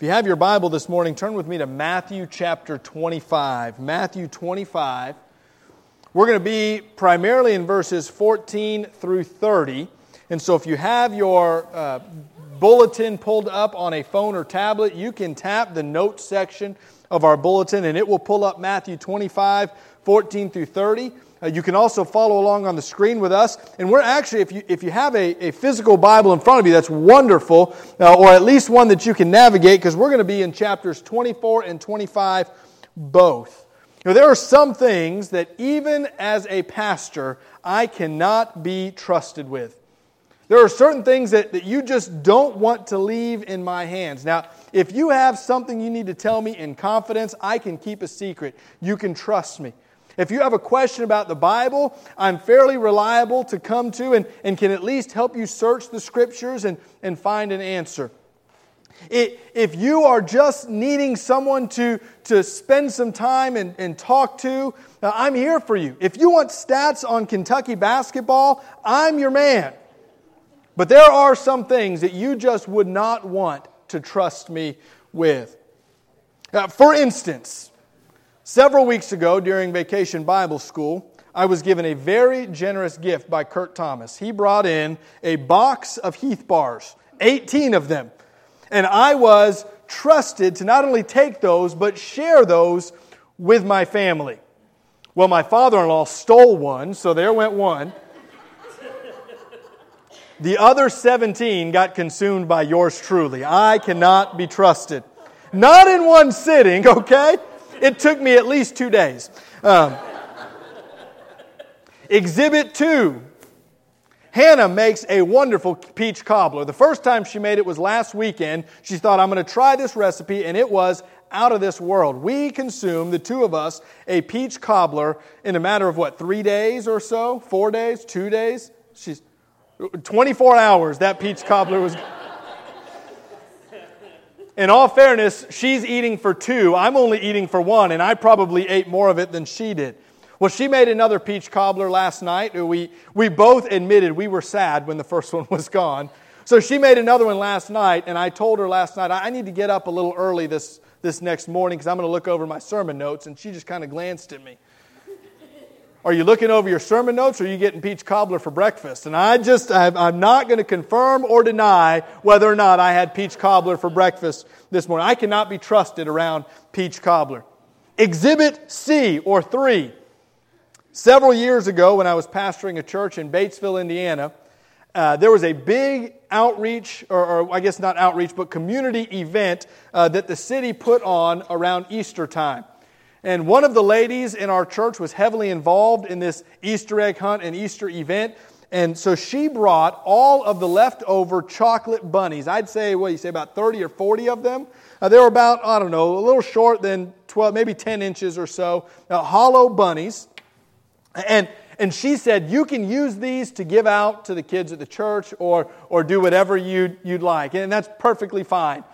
you have your Bible this morning, turn with me to Matthew chapter 25. Matthew 25. We're going to be primarily in verses 14 through 30. And so if you have your bulletin pulled up on a phone or tablet, you can tap the notes section of our bulletin and it will pull up Matthew 25, 14 through 30. You can also follow along on the screen with us. And we're actually, if you have a physical Bible in front of you, that's wonderful, or at least one that you can navigate, because we're going to be in chapters 24 and 25 both. There are some things that even as a pastor, I cannot be trusted with. There are certain things that you just don't want to leave in my hands. Now, if you have something you need to tell me in confidence, I can keep a secret. You can trust me. If you have a question about the Bible, I'm fairly reliable to come to and can at least help you search the Scriptures and find an answer. If you are just needing someone to spend some time and talk to, I'm here for you. If you want stats on Kentucky basketball, I'm your man. But there are some things that you just would not want to trust me with. For instance, several weeks ago during Vacation Bible School, I was given a very generous gift by Kurt Thomas. He brought in a box of Heath bars, 18 of them. And I was trusted to not only take those, but share those with my family. Well, my father-in-law stole one, so there went one. The other 17 got consumed by yours truly. I cannot be trusted. Not in one sitting, okay? It took me at least 2 days. Exhibit 2. Hannah makes a wonderful peach cobbler. The first time she made it was last weekend. She thought, I'm going to try this recipe, and it was out of this world. We consumed, the two of us, a peach cobbler in a matter of 3 days or so? 4 days? 2 days? 24 hours that peach cobbler was... In all fairness, she's eating for 2. I'm only eating for 1, and I probably ate more of it than she did. Well, she made another peach cobbler last night. We both admitted we were sad when the first one was gone. So she made another one last night, and I told her last night, I need to get up a little early this next morning because I'm going to look over my sermon notes, and she just kind of glanced at me. Are you looking over your sermon notes, or are you getting peach cobbler for breakfast? And I'm not going to confirm or deny whether or not I had peach cobbler for breakfast this morning. I cannot be trusted around peach cobbler. Exhibit C, or 3. Several years ago, when I was pastoring a church in Batesville, Indiana, there was a big outreach, or I guess not outreach, but community event that the city put on around Easter time. And one of the ladies in our church was heavily involved in this Easter egg hunt and Easter event. And so she brought all of the leftover chocolate bunnies. I'd say, about 30 or 40 of them. They were about, a little short than 12, maybe 10 inches or so. Hollow bunnies. And she said, you can use these to give out to the kids at the church or do whatever you'd like. And that's perfectly fine.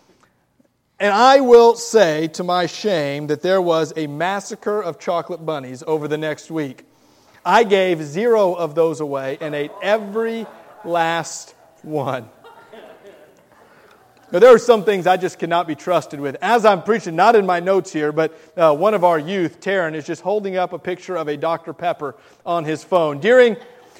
And I will say, to my shame, that there was a massacre of chocolate bunnies over the next week. I gave 0 of those away and ate every last one. Now, there are some things I just cannot be trusted with. As I'm preaching, not in my notes here, but one of our youth, Taryn, is just holding up a picture of a Dr. Pepper on his phone. During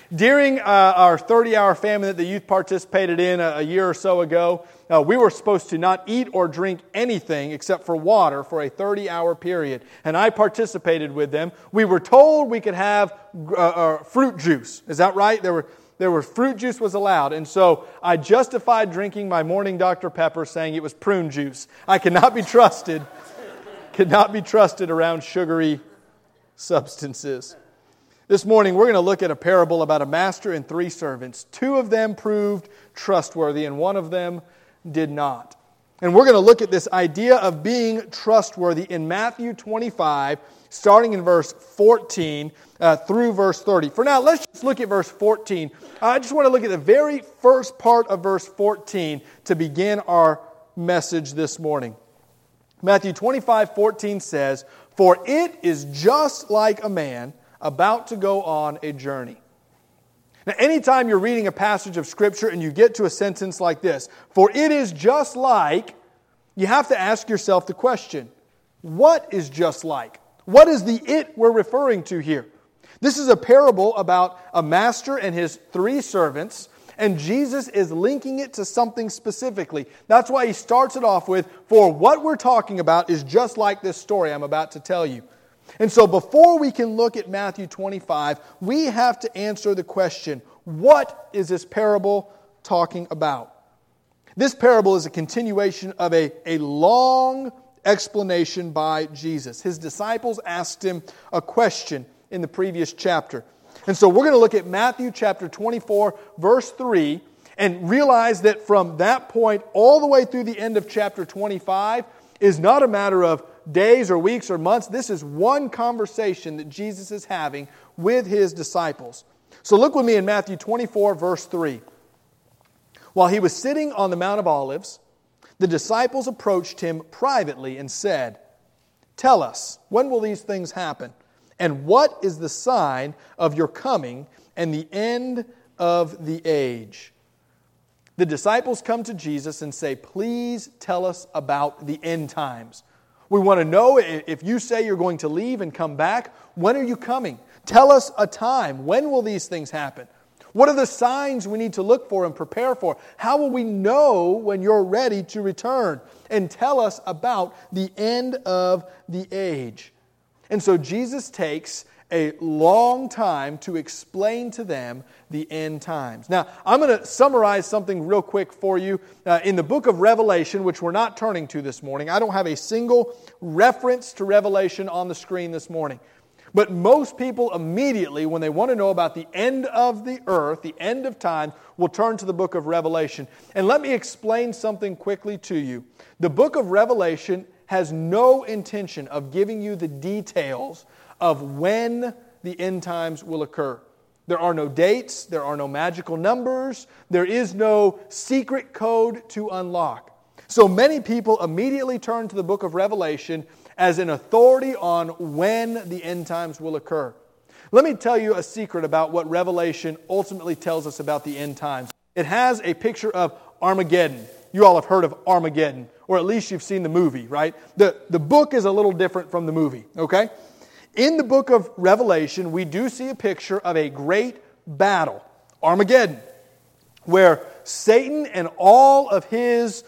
our 30-hour famine that the youth participated in a year or so ago, we were supposed to not eat or drink anything except for water for a 30-hour period. And I participated with them. We were told we could have fruit juice. Is that right? There were fruit juice was allowed. And so I justified drinking my morning Dr. Pepper saying it was prune juice. I cannot be trusted around sugary substances. This morning, we're going to look at a parable about a master and 3 servants. 2 of them proved trustworthy, and 1 of them did not. And we're going to look at this idea of being trustworthy in Matthew 25, starting in verse 14 through verse 30. For now, let's just look at verse 14. I just want to look at the very first part of verse 14 to begin our message this morning. Matthew 25:14 says, "For it is just like a man about to go on a journey." Now, anytime you're reading a passage of Scripture and you get to a sentence like this, "For it is just like," you have to ask yourself the question, what is just like? What is the it we're referring to here? This is a parable about a master and his 3 servants, and Jesus is linking it to something specifically. That's why he starts it off with, for what we're talking about is just like this story I'm about to tell you. And so before we can look at Matthew 25, we have to answer the question, what is this parable talking about? This parable is a continuation of a long explanation by Jesus. His disciples asked him a question in the previous chapter. And so we're going to look at Matthew chapter 24, verse 3, and realize that from that point all the way through the end of chapter 25 is not a matter of days or weeks or months. This is one conversation that Jesus is having with his disciples. So look with me in Matthew 24, verse 3. While he was sitting on the Mount of Olives, the disciples approached him privately and said, "Tell us, when will these things happen? And what is the sign of your coming and the end of the age?" The disciples come to Jesus and say, "Please tell us about the end times. We want to know if you say you're going to leave and come back, when are you coming? Tell us a time. When will these things happen? What are the signs we need to look for and prepare for? How will we know when you're ready to return? And tell us about the end of the age." And so Jesus takes a long time to explain to them the end times. Now, I'm going to summarize something real quick for you. In the book of Revelation, which we're not turning to this morning, I don't have a single reference to Revelation on the screen this morning. But most people immediately, when they want to know about the end of the earth, the end of time, will turn to the book of Revelation. And let me explain something quickly to you. The book of Revelation has no intention of giving you the details of when the end times will occur. There are no dates, there are no magical numbers, there is no secret code to unlock. So many people immediately turn to the book of Revelation as an authority on when the end times will occur. Let me tell you a secret about what Revelation ultimately tells us about the end times. It has a picture of Armageddon. You all have heard of Armageddon, or at least you've seen the movie, right? The book is a little different from the movie, okay? In the book of Revelation, we do see a picture of a great battle, Armageddon, where Satan and all of his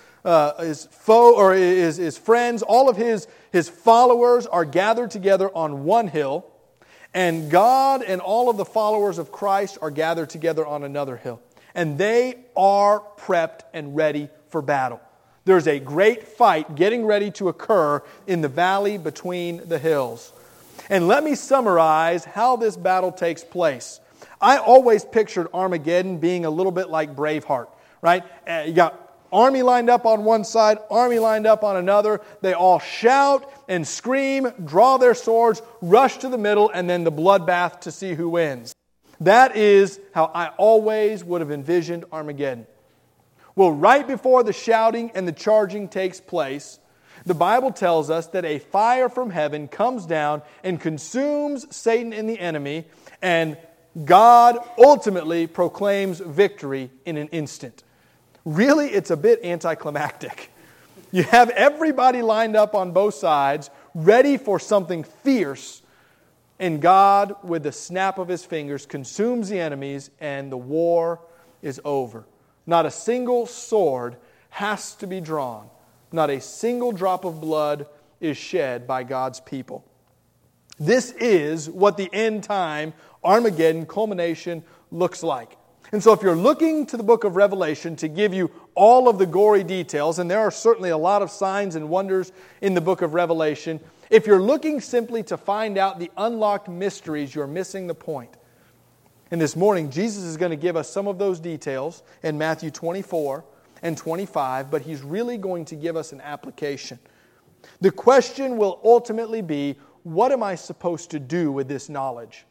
foe or his friends, all of his followers are gathered together on one hill, and God and all of the followers of Christ are gathered together on another hill. And they are prepped and ready for battle. There's a great fight getting ready to occur in the valley between the hills. And let me summarize how this battle takes place. I always pictured Armageddon being a little bit like Braveheart, right? You got army lined up on one side, army lined up on another. They all shout and scream, draw their swords, rush to the middle, and then the bloodbath to see who wins. That is how I always would have envisioned Armageddon. Well, right before the shouting and the charging takes place, the Bible tells us that a fire from heaven comes down and consumes Satan and the enemy, and God ultimately proclaims victory in an instant. Really, it's a bit anticlimactic. You have everybody lined up on both sides, ready for something fierce, and God, with the snap of His fingers, consumes the enemies, and the war is over. Not a single sword has to be drawn. Not a single drop of blood is shed by God's people. This is what the end time Armageddon culmination looks like. And so if you're looking to the book of Revelation to give you all of the gory details, and there are certainly a lot of signs and wonders in the book of Revelation, if you're looking simply to find out the unlocked mysteries, you're missing the point. And this morning, Jesus is going to give us some of those details in Matthew 24 and 25, but He's really going to give us an application. The question will ultimately be, what am I supposed to do with this knowledge?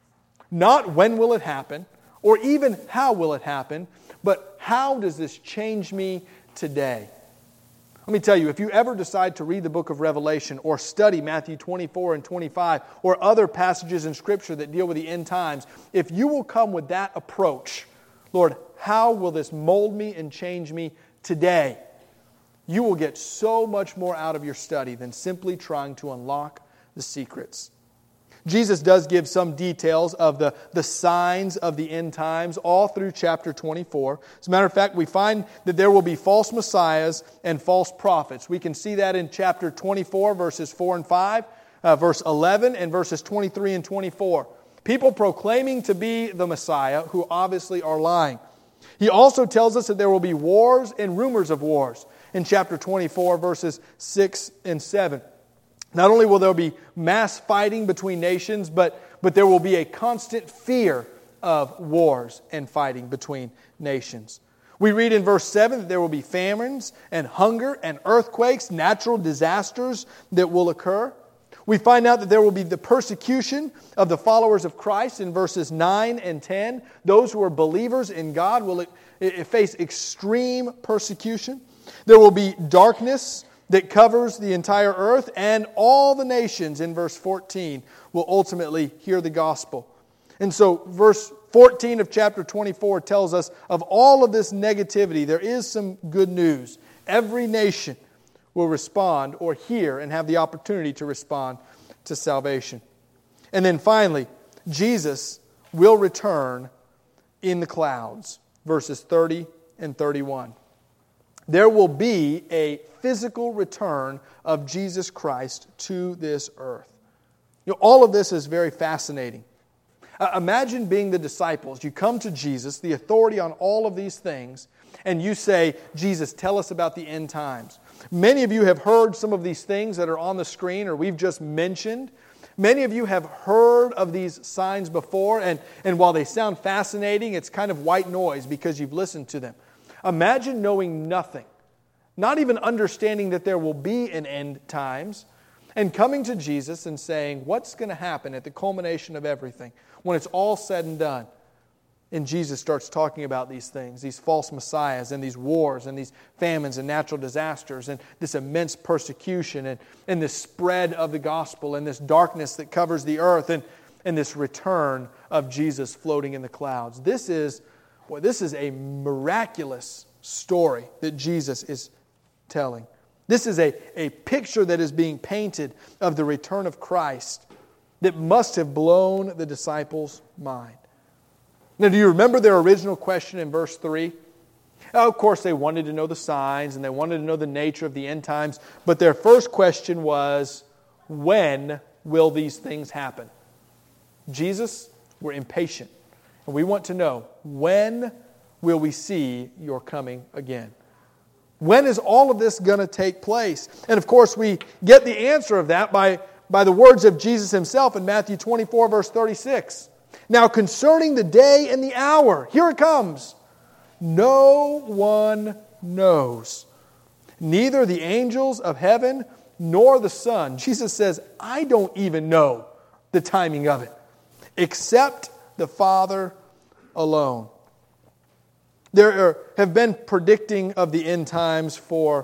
Not when will it happen, or even how will it happen, but how does this change me today? Let me tell you, if you ever decide to read the book of Revelation or study Matthew 24 and 25 or other passages in Scripture that deal with the end times, if you will come with that approach, Lord, how will this mold me and change me today? you will get so much more out of your study than simply trying to unlock the secrets. Jesus does give some details of the signs of the end times all through chapter 24. As a matter of fact, we find that there will be false messiahs and false prophets. We can see that in chapter 24, verses 4 and 5, verse 11, and verses 23 and 24. People proclaiming to be the Messiah who obviously are lying. He also tells us that there will be wars and rumors of wars in chapter 24, verses 6 and 7. Not only will there be mass fighting between nations, but there will be a constant fear of wars and fighting between nations. We read in verse 7 that there will be famines and hunger and earthquakes, natural disasters that will occur. We find out that there will be the persecution of the followers of Christ in verses 9 and 10. Those who are believers in God will face extreme persecution. There will be darkness that covers the entire earth, and all the nations, in verse 14, will ultimately hear the gospel. And so verse 14 of chapter 24 tells us of all of this negativity, there is some good news. Every nation will respond or hear and have the opportunity to respond to salvation. And then finally, Jesus will return in the clouds, verses 30 and 31. There will be a physical return of Jesus Christ to this earth. All of this is very fascinating. Imagine being the disciples. You come to Jesus, the authority on all of these things, and you say, Jesus, tell us about the end times. Many of you have heard some of these things that are on the screen or we've just mentioned. Many of you have heard of these signs before, and while they sound fascinating, it's kind of white noise because you've listened to them. Imagine knowing nothing, not even understanding that there will be an end times, and coming to Jesus and saying, what's going to happen at the culmination of everything when it's all said and done? And Jesus starts talking about these things, these false messiahs and these wars and these famines and natural disasters and this immense persecution and this spread of the gospel and this darkness that covers the earth and this return of Jesus floating in the clouds. This is a miraculous story that Jesus is telling. This is a picture that is being painted of the return of Christ that must have blown the disciples' mind. Now, do you remember their original question in verse 3? Of course, they wanted to know the signs and they wanted to know the nature of the end times, but their first question was, when will these things happen? Jesus, we're impatient. And we want to know, when will we see your coming again? When is all of this going to take place? And of course, we get the answer of that by the words of Jesus himself in Matthew 24, verse 36. Now concerning the day and the hour, here it comes. No one knows, neither the angels of heaven nor the Son. Jesus says, I don't even know the timing of it, except the Father alone. There have been predicting of the end times for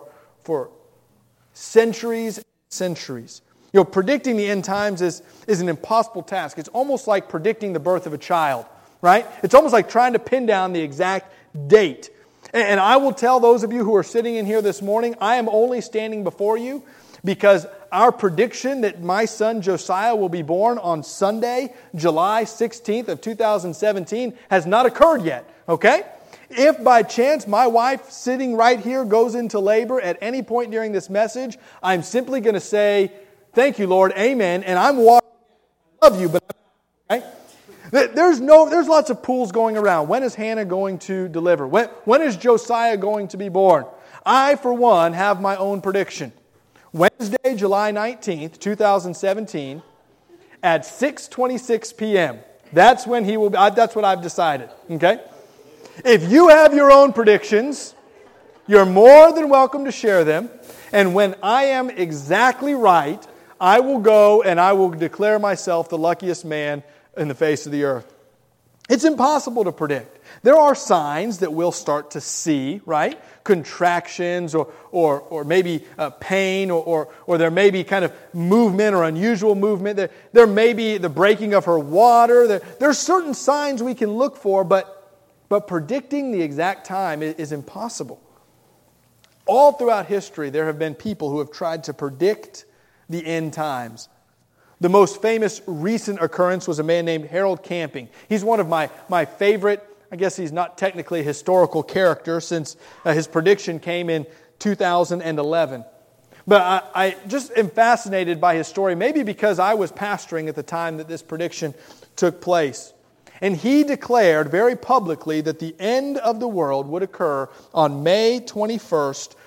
centuries and centuries. Predicting the end times is an impossible task. It's almost like predicting the birth of a child, right? It's almost like trying to pin down the exact date. And I will tell those of you who are sitting in here this morning, I am only standing before you because our prediction that my son Josiah will be born on Sunday, July 16th of 2017 has not occurred yet, okay? If by chance my wife sitting right here goes into labor at any point during this message, I'm simply going to say, thank you, Lord, amen, and I'm walking. I love you, but I'm not, okay? There's lots of pools going around. When is Hannah going to deliver? When is Josiah going to be born? I, for one, have my own prediction. Wednesday, July 19th, 2017, at 6:26 p.m. That's when he will be. That's what I've decided, okay? If you have your own predictions, you're more than welcome to share them. And when I am exactly right, I will go and I will declare myself the luckiest man in the face of the earth. It's impossible to predict. There are signs that we'll start to see, right? Contractions or maybe pain or there may be kind of movement or unusual movement. There may be the breaking of her water. There's certain signs we can look for, but predicting the exact time is impossible. All throughout history, there have been people who have tried to predict the end times. The most famous recent occurrence was a man named Harold Camping. He's one of my favorite, I guess he's not technically a historical character since his prediction came in 2011. But I just am fascinated by his story, maybe because I was pastoring at the time that this prediction took place. And he declared very publicly that the end of the world would occur on May 21st,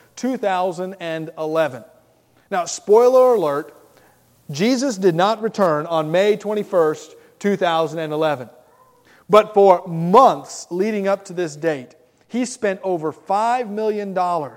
2011. Now, spoiler alert, Jesus did not return on May 21st, 2011. But for months leading up to this date, he spent over $5 million.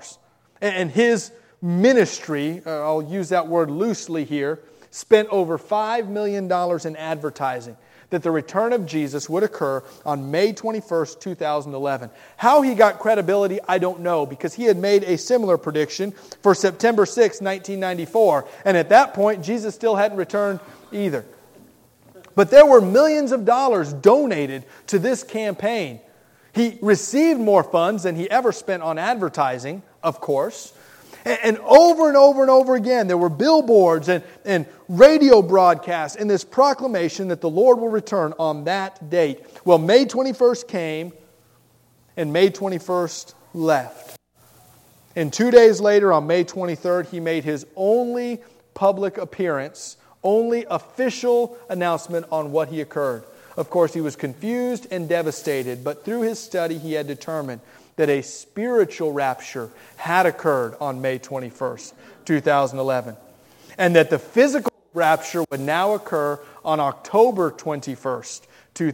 And his ministry, I'll use that word loosely here, spent over $5 million in advertising that the return of Jesus would occur on May 21st, 2011. How he got credibility, I don't know, because he had made a similar prediction for September 6, 1994, and at that point, Jesus still hadn't returned either. But there were millions of dollars donated to this campaign. He received more funds than he ever spent on advertising, of course. And over again, there were billboards and radio broadcasts and this proclamation that the Lord will return on that date. Well, May 21st came and May 21st left. And 2 days later, on May 23rd, he made his only public appearance, only official announcement on what he occurred. Of course, he was confused and devastated, but through his study, he had determined that a spiritual rapture had occurred on May 21st, 2011, and that the physical rapture would now occur on October 21st,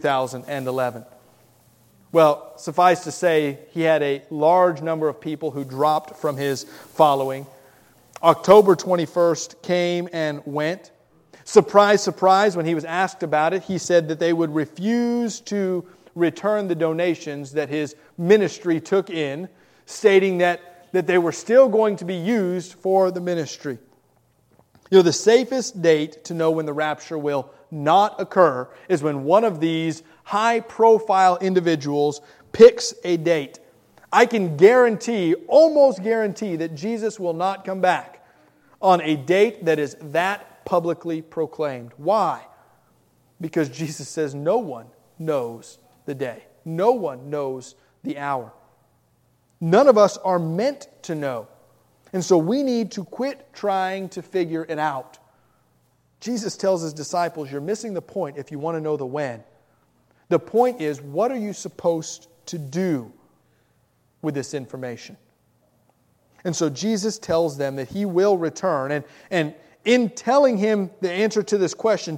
2011. Well, suffice to say, he had a large number of people who dropped from his following. October 21st came and went. Surprise, surprise, when he was asked about it, he said that they would refuse to return the donations that his ministry took in, stating that they were still going to be used for the ministry. You know, the safest date to know when the rapture will not occur is when one of these high-profile individuals picks a date. I can guarantee, almost guarantee, that Jesus will not come back on a date that is that publicly proclaimed. Why? Because Jesus says no one knows the day. No one knows the hour. None of us are meant to know. And so we need to quit trying to figure it out. Jesus tells his disciples, you're missing the point if you want to know the when. The point is, what are you supposed to do with this information? And so Jesus tells them that he will return. And in telling them the answer to this question,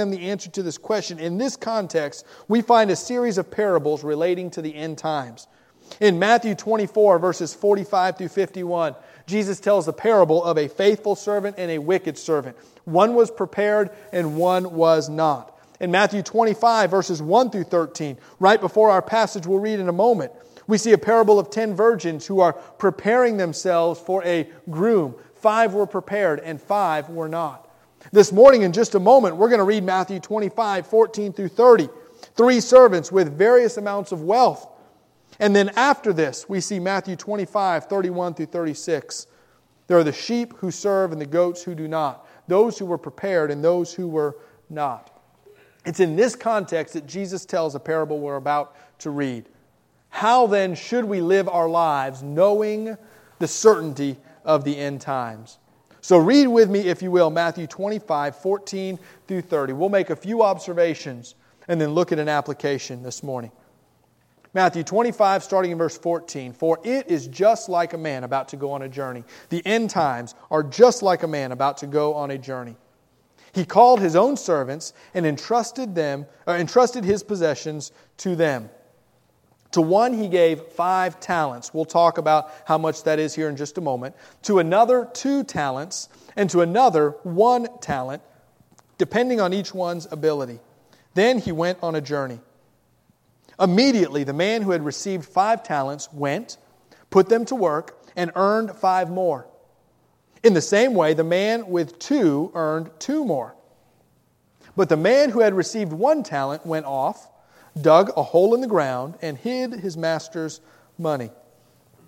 in this context, we find a series of parables relating to the end times. In Matthew 24, verses 45 through 51, Jesus tells the parable of a faithful servant and a wicked servant. One was prepared and one was not. In Matthew 25, verses 1 through 13, right before our passage we'll read in a moment, we see a parable of 10 virgins who are preparing themselves for a groom. 5 were prepared and 5 were not. This morning, in just a moment, we're going to read Matthew 25, 14 through 30. 3 servants with various amounts of wealth. And then after this, we see Matthew 25, 31 through 36. There are the sheep who serve and the goats who do not. Those who were prepared and those who were not. It's in this context that Jesus tells a parable we're about to read. How then should we live our lives knowing the certainty of the end times? So read with me, if you will, Matthew 25, 14 through 30. We'll make a few observations and then look at an application this morning. Matthew 25, starting in verse 14. For it is just like a man about to go on a journey. The end times are just like a man about to go on a journey. He called his own servants and entrusted his possessions to them. To one he gave 5 talents. We'll talk about how much that is here in just a moment. To another 2 talents, and to another 1 talent, depending on each one's ability. Then he went on a journey. Immediately, the man who had received 5 talents went, put them to work, and earned 5 more. In the same way, the man with 2 earned 2 more. But the man who had received 1 talent went off, dug a hole in the ground, and hid his master's money.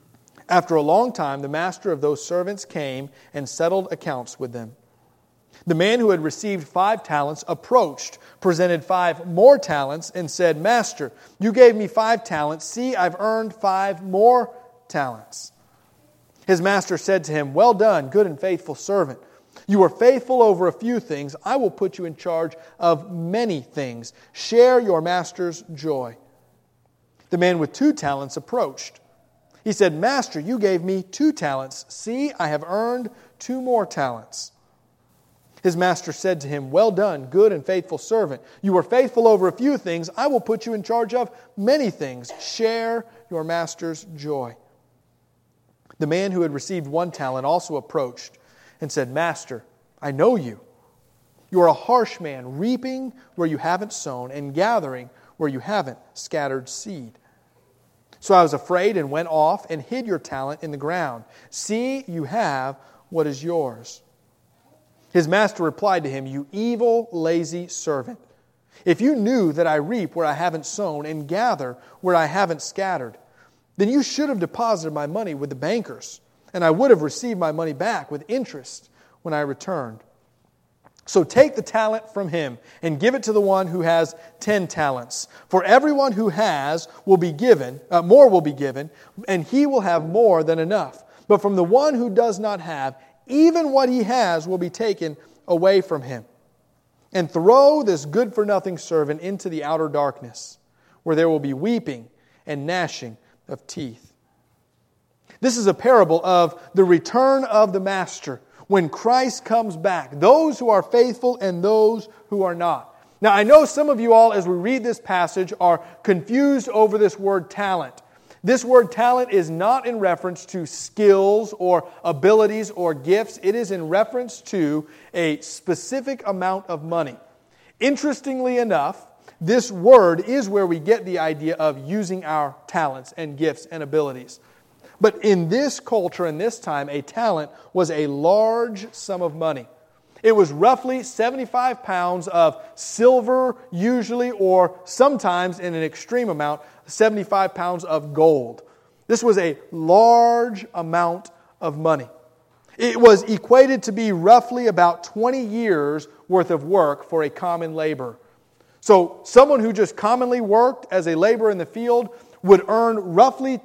After a long time, the master of those servants came and settled accounts with them. The man who had received 5 talents approached, presented 5 more talents, and said, Master, you gave me 5 talents. See, I've earned 5 more talents. His master said to him, Well done, good and faithful servant. You are faithful over a few things. I will put you in charge of many things. Share your master's joy. The man with 2 talents approached. He said, Master, you gave me 2 talents. See, I have earned 2 more talents. His master said to him, Well done, good and faithful servant. You were faithful over a few things. I will put you in charge of many things. Share your master's joy. The man who had received 1 talent also approached and said, Master, I know you. You are a harsh man, reaping where you haven't sown and gathering where you haven't scattered seed. So I was afraid and went off and hid your talent in the ground. See, you have what is yours. His master replied to him, You evil, lazy servant. If you knew that I reap where I haven't sown and gather where I haven't scattered, then you should have deposited my money with the bankers, and I would have received my money back with interest when I returned. So take the talent from him and give it to the one who has 10 talents. For everyone who has will be given, more will be given, and he will have more than enough. But from the one who does not have, even what he has will be taken away from him. And throw this good-for-nothing servant into the outer darkness, where there will be weeping and gnashing of teeth. This is a parable of the return of the master when Christ comes back. Those who are faithful and those who are not. Now, I know some of you all, as we read this passage, are confused over this word talent. This word talent is not in reference to skills or abilities or gifts. It is in reference to a specific amount of money. Interestingly enough, this word is where we get the idea of using our talents and gifts and abilities. But in this culture, in this time, a talent was a large sum of money. It was roughly 75 pounds of silver, usually, or sometimes in an extreme amount, 75 pounds of gold. This was a large amount of money. It was equated to be roughly about 20 years worth of work for a common laborer. So someone who just commonly worked as a laborer in the field would earn roughly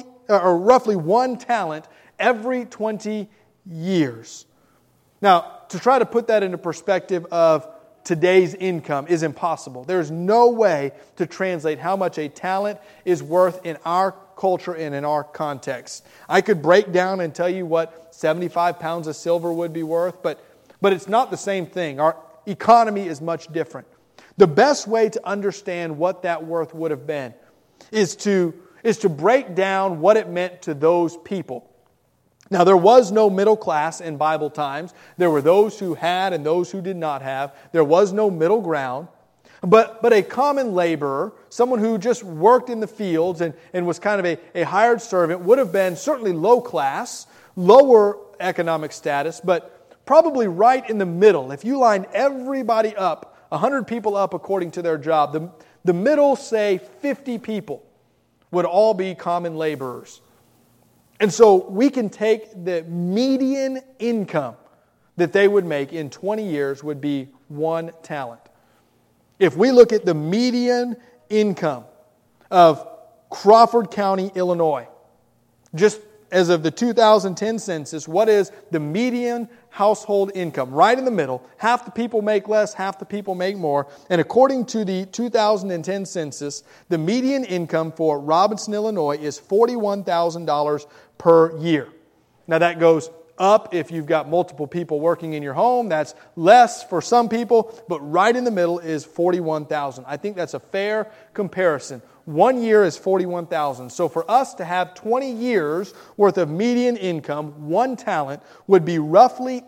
1 talent every 20 years. Now, to try to put that into perspective of today's income is impossible. There's no way to translate how much a talent is worth in our culture and in our context. I could break down and tell you what 75 pounds of silver would be worth, but it's not the same thing. Our economy is much different. The best way to understand what that worth would have been is to break down what it meant to those people. Now, there was no middle class in Bible times. There were those who had and those who did not have. There was no middle ground. But a common laborer, someone who just worked in the fields and was kind of a hired servant, would have been certainly low class, lower economic status, but probably right in the middle. If you lined everybody up, 100 people up according to their job, the middle, say 50 people, would all be common laborers. And so we can take the median income that they would make in 20 years would be 1 talent. If we look at the median income of Crawford County, Illinois, just as of the 2010 census, what is the median household income? Right in the middle. Half the people make less, half the people make more. And according to the 2010 census, the median income for Robinson, Illinois is $41,000 per year. Now that goes up if you've got multiple people working in your home. That's less for some people, but right in the middle is $41,000. I think that's a fair comparison. 1 year is $41,000. So for us to have 20 years worth of median income, 1 talent, would be roughly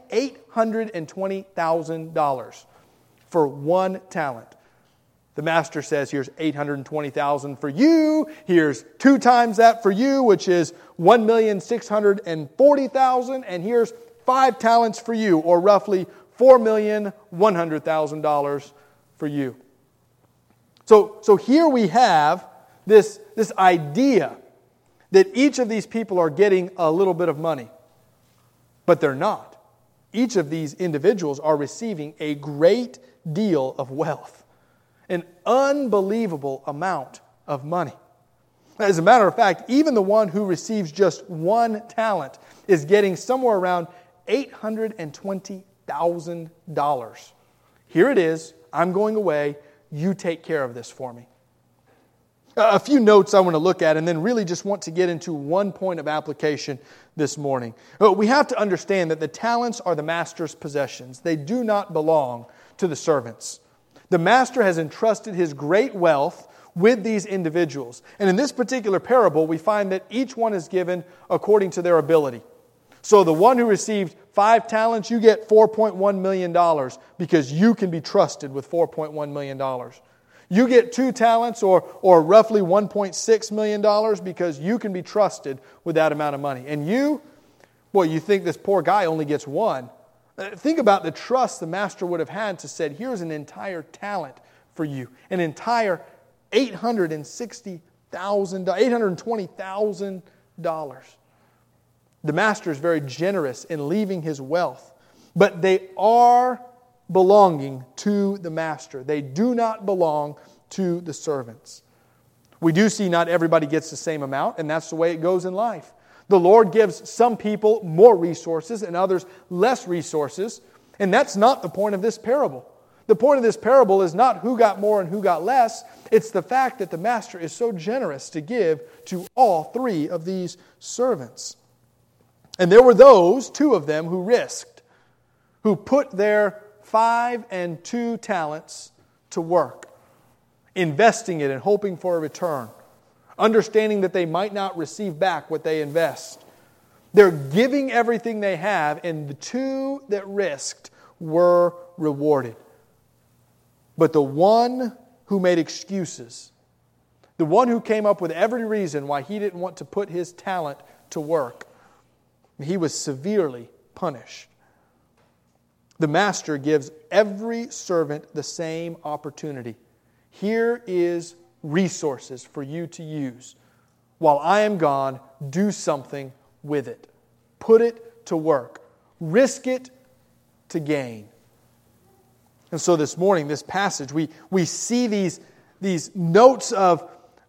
$820,000 for 1 talent. The master says, here's $820,000 for you. Here's 2 times that for you, which is $1,640,000. And here's 5 talents for you, or roughly $4,100,000 for you. So here we have this idea that each of these people are getting a little bit of money. But they're not. Each of these individuals are receiving a great deal of wealth. An unbelievable amount of money. As a matter of fact, even the one who receives just one talent is getting somewhere around $820,000. Here it is. I'm going away. You take care of this for me. A few notes I want to look at, and then really just want to get into one point of application this morning. We have to understand that the talents are the master's possessions. They do not belong to the servants. The master has entrusted his great wealth with these individuals. And in this particular parable, we find that each one is given according to their ability. So the one who received 5 talents, you get $4.1 million because you can be trusted with $4.1 million. You get 2 talents or roughly $1.6 million because you can be trusted with that amount of money. And you think this poor guy only gets 1. Think about the trust the master would have had to say, here's an entire talent for you. An entire $820,000. The master is very generous in leaving his wealth. But they are belonging to the master. They do not belong to the servants. We do see not everybody gets the same amount, and that's the way it goes in life. The Lord gives some people more resources and others less resources, and that's not the point of this parable. The point of this parable is not who got more and who got less. It's the fact that the master is so generous to give to all 3 of these servants. And there were those, 2 of them, who risked, who put their 5 and 2 talents to work, investing it and hoping for a return, understanding that they might not receive back what they invest. They're giving everything they have, and the 2 that risked were rewarded. But the one who made excuses, the one who came up with every reason why he didn't want to put his talent to work, he was severely punished. The master gives every servant the same opportunity. Here is resources for you to use. While I am gone, do something with it. Put it to work. Risk it to gain. And so this morning, this passage, we see these notes of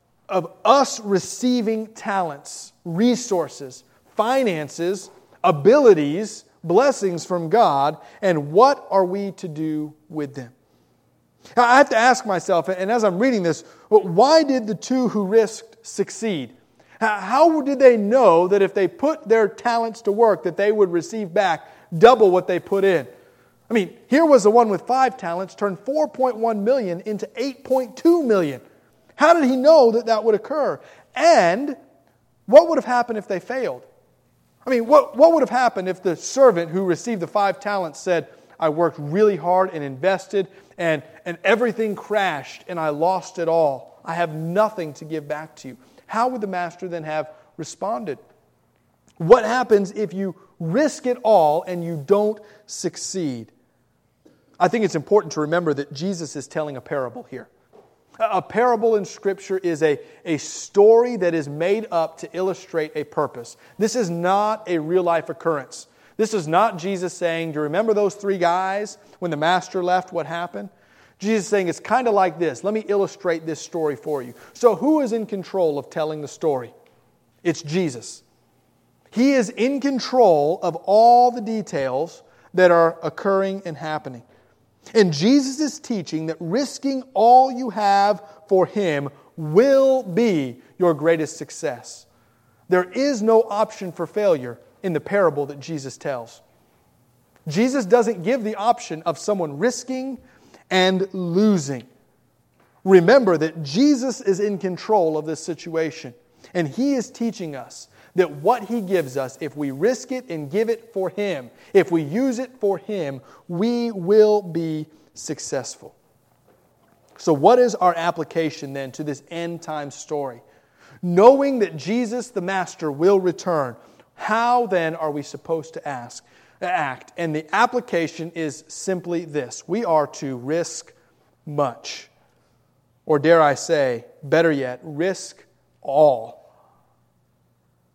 us receiving talents, resources, finances, abilities, blessings from God, and what are we to do with them? Now, I have to ask myself, and as I'm reading this, why did the 2 who risked succeed? How did they know that if they put their talents to work that they would receive back double what they put in? I mean, here was the one with 5 talents turned $4.1 million into $8.2 million. How did he know that that would occur? And what would have happened if they failed? I mean, what would have happened if the servant who received the 5 talents said, I worked really hard and invested and everything crashed and I lost it all. I have nothing to give back to you. How would the master then have responded? What happens if you risk it all and you don't succeed? I think it's important to remember that Jesus is telling a parable here. A parable in Scripture is a story that is made up to illustrate a purpose. This is not a real-life occurrence. This is not Jesus saying, do you remember those 3 guys when the master left, what happened? Jesus is saying, it's kind of like this. Let me illustrate this story for you. So who is in control of telling the story? It's Jesus. He is in control of all the details that are occurring and happening. And Jesus is teaching that risking all you have for Him will be your greatest success. There is no option for failure in the parable that Jesus tells. Jesus doesn't give the option of someone risking and losing. Remember that Jesus is in control of this situation. And He is teaching us that what He gives us, if we risk it and give it for Him, if we use it for Him, we will be successful. So what is our application then to this end time story? Knowing that Jesus the Master will return, how then are we supposed to act? And the application is simply this. We are to risk much. Or dare I say, better yet, risk all.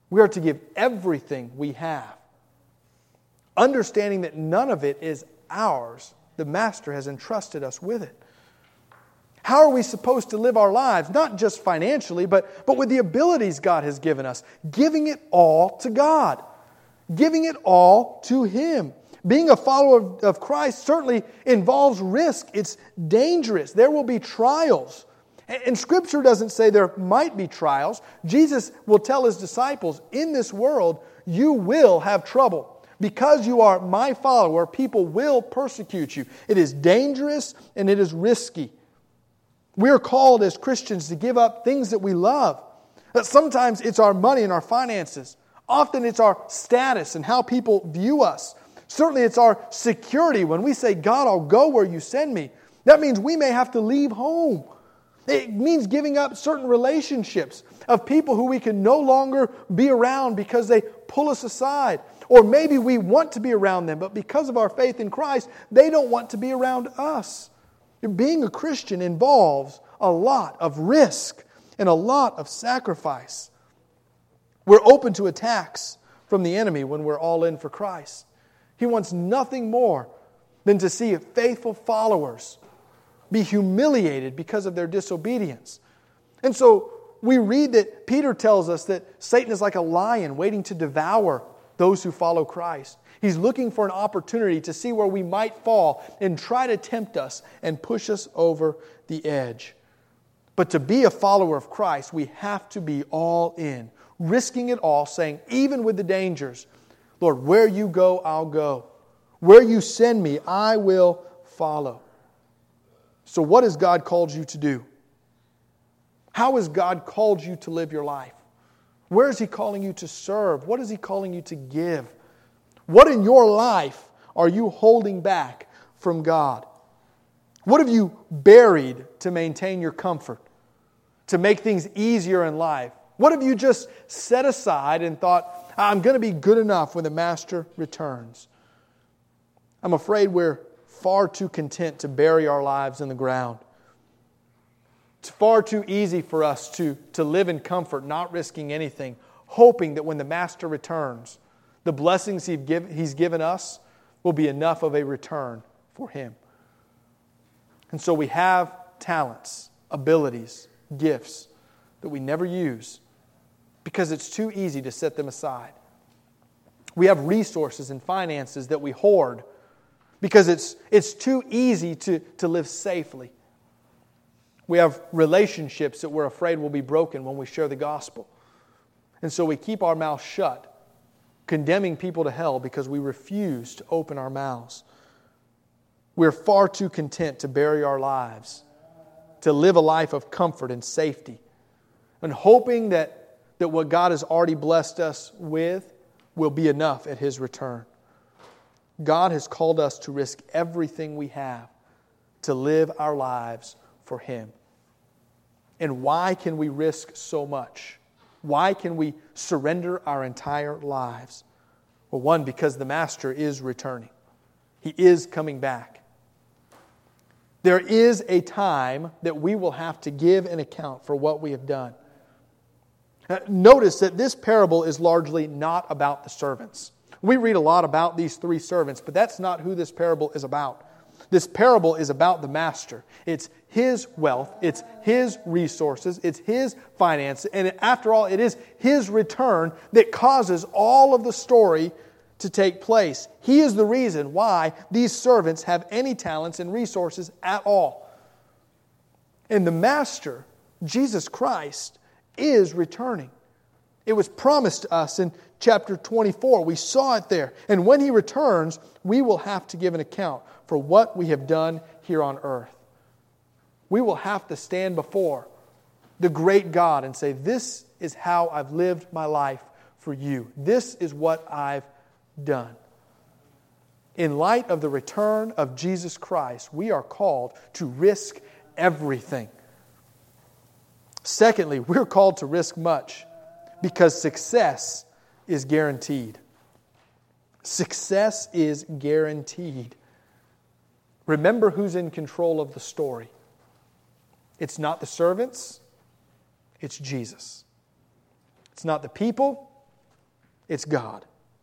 We are to give everything we have, understanding that none of it is ours. The Master has entrusted us with it. How are we supposed to live our lives? Not just financially, but with the abilities God has given us. Giving it all to God. Giving it all to Him. Being a follower of Christ certainly involves risk. It's dangerous. There will be trials. And Scripture doesn't say there might be trials. Jesus will tell His disciples, in this world, you will have trouble. Because you are my follower, people will persecute you. It is dangerous and it is risky. We are called as Christians to give up things that we love. Sometimes it's our money and our finances. Often it's our status and how people view us. Certainly it's our security. When we say, God, I'll go where you send me, that means we may have to leave home. It means giving up certain relationships of people who we can no longer be around because they pull us aside. Or maybe we want to be around them, but because of our faith in Christ, they don't want to be around us. Being a Christian involves a lot of risk and a lot of sacrifice. We're open to attacks from the enemy when we're all in for Christ. He wants nothing more than to see faithful followers be humiliated because of their disobedience. And so we read that Peter tells us that Satan is like a lion waiting to devour those who follow Christ. He's looking for an opportunity to see where we might fall and try to tempt us and push us over the edge. But to be a follower of Christ, we have to be all in, risking it all, saying, even with the dangers, Lord, where you go, I'll go. Where you send me, I will follow. So what has God called you to do? How has God called you to live your life? Where is He calling you to serve? What is He calling you to give? What in your life are you holding back from God? What have you buried to maintain your comfort? To make things easier in life? What have you just set aside and thought, I'm going to be good enough when the Master returns? I'm afraid we're far too content to bury our lives in the ground. It's far too easy for us to live in comfort, not risking anything, hoping that when the Master returns, the blessings He's given us will be enough of a return for Him. And so we have talents, abilities, gifts that we never use because it's too easy to set them aside. We have resources and finances that we hoard because it's too easy to live safely. We have relationships that we're afraid will be broken when we share the gospel. And so we keep our mouths shut, condemning people to hell because we refuse to open our mouths. We're far too content to bury our lives, to live a life of comfort and safety, and hoping that what God has already blessed us with will be enough at His return. God has called us to risk everything we have to live our lives for Him. And why can we risk so much? Why can we surrender our entire lives? Well, one, because the Master is returning. He is coming back. There is a time that we will have to give an account for what we have done. Notice that this parable is largely not about the servants. We read a lot about these three servants, but that's not who this parable is about. This parable is about the Master. It's His wealth, it's His resources, it's His finance, and after all, it is His return that causes all of the story to take place. He is the reason why these servants have any talents and resources at all. And the Master, Jesus Christ, is returning. It was promised to us in chapter 24. We saw it there. And when He returns, we will have to give an account for what we have done here on earth. We will have to stand before the great God and say, this is how I've lived my life for you. This is what I've done. In light of the return of Jesus Christ, we are called to risk everything. Secondly, we're called to risk much because success is guaranteed. Success is guaranteed. Remember who's in control of the story. It's not the servants, it's Jesus. It's not the people, It's God.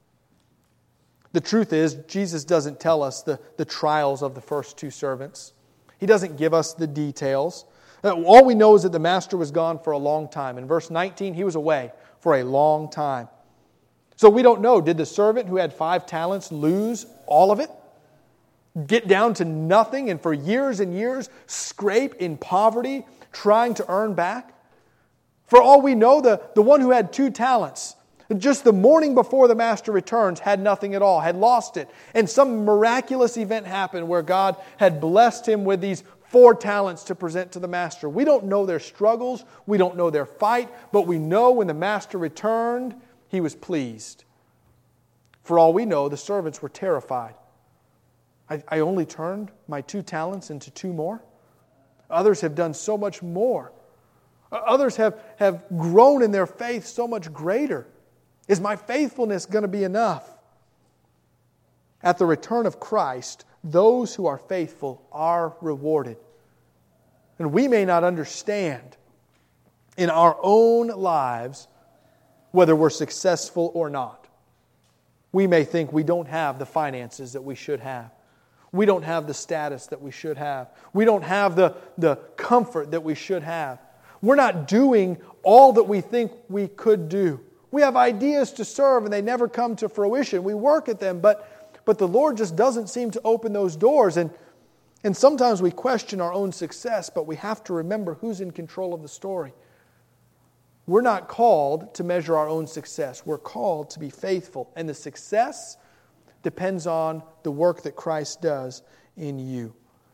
The truth is, Jesus doesn't tell us the trials of the first two servants. He doesn't give us the details. All we know is that the master was gone for a long time. In verse 19, he was away for a long time. So we don't know, did the servant who had 5 talents lose all of it? Get down to nothing and for years and years scrape in poverty, trying to earn back? For all we know, the one who had 2 talents, just the morning before the master returns, had nothing at all, had lost it. And some miraculous event happened where God had blessed him with these 4 talents to present to the master. We don't know their struggles, we don't know their fight, but we know when the master returned, he was pleased. For all we know, the servants were terrified. I only turned my 2 talents into 2 more? Others have done so much more. Others have grown in their faith so much greater. Is my faithfulness going to be enough? At the return of Christ, those who are faithful are rewarded. And we may not understand in our own lives whether we're successful or not. We may think we don't have the finances that we should have. We don't have the status that we should have. We don't have the comfort that we should have. We're not doing all that we think we could do. We have ideas to serve and they never come to fruition. We work at them, but the Lord just doesn't seem to open those doors. And sometimes we question our own success, but we have to remember who's in control of the story. We're not called to measure our own success. We're called to be faithful. And the success depends on the work that Christ does in you.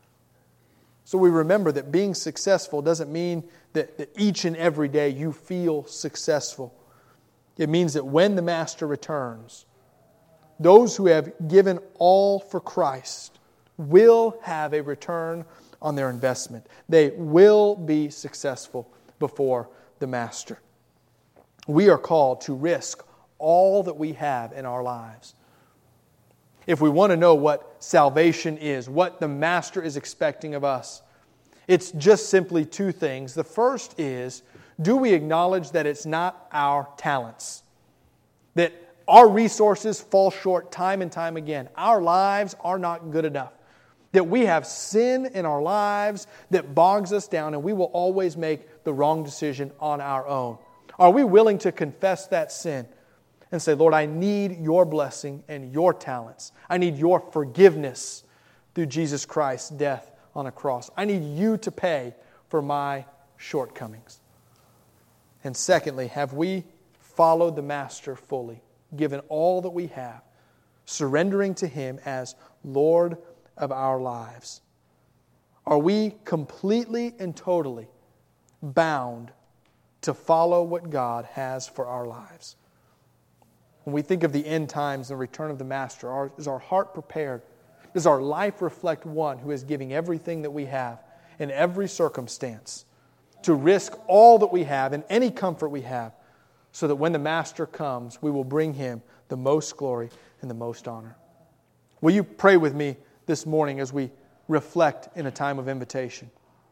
So we remember that being successful doesn't mean that each and every day you feel successful. It means that when the Master returns, those who have given all for Christ will have a return on their investment. They will be successful before the Master. We are called to risk all that we have in our lives. If we want to know what salvation is, what the Master is expecting of us, it's just simply 2 things. The first is, do we acknowledge that it's not our talents? That our resources fall short time and time again. Our lives are not good enough. That we have sin in our lives that bogs us down and we will always make the wrong decision on our own. Are we willing to confess that sin and say, Lord, I need your blessing and your talents. I need your forgiveness through Jesus Christ's death on a cross. I need you to pay for my shortcomings. And secondly, have we followed the Master fully, given all that we have, surrendering to Him as Lord of our lives? Are we completely and totally bound to follow what God has for our lives? When we think of the end times and the return of the Master, is our heart prepared? Does our life reflect one who is giving everything that we have in every circumstance to risk all that we have and any comfort we have so that when the Master comes, we will bring Him the most glory and the most honor? Will you pray with me this morning as we reflect in a time of invitation?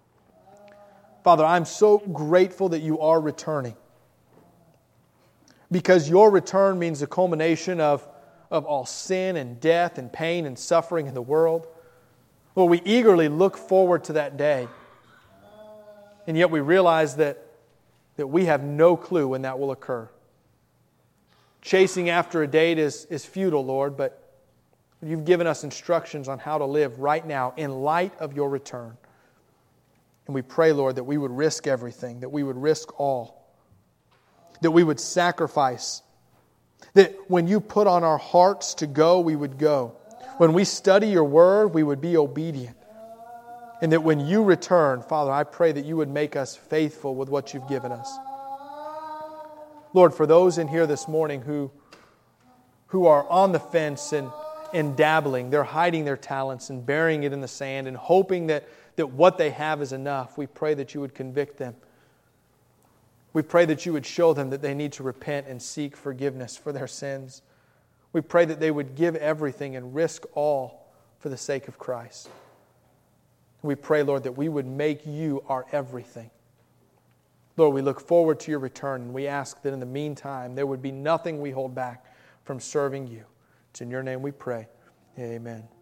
Father, I'm so grateful that you are returning, because your return means the culmination of all sin and death and pain and suffering in the world. Lord, we eagerly look forward to that day, and yet we realize that we have no clue when that will occur. Chasing after a date is futile, Lord, but you've given us instructions on how to live right now in light of your return. And we pray, Lord, that we would risk everything, that we would risk all, that we would sacrifice, that when you put on our hearts to go, we would go. When we study your word, we would be obedient. And that when you return, Father, I pray that you would make us faithful with what you've given us. Lord, for those in here this morning who are on the fence and dabbling, they're hiding their talents and burying it in the sand and hoping that what they have is enough, we pray that you would convict them. We pray that you would show them that they need to repent and seek forgiveness for their sins. We pray that they would give everything and risk all for the sake of Christ. We pray, Lord, that we would make you our everything. Lord, we look forward to your return, and we ask that in the meantime there would be nothing we hold back from serving you. It's in your name we pray. Amen.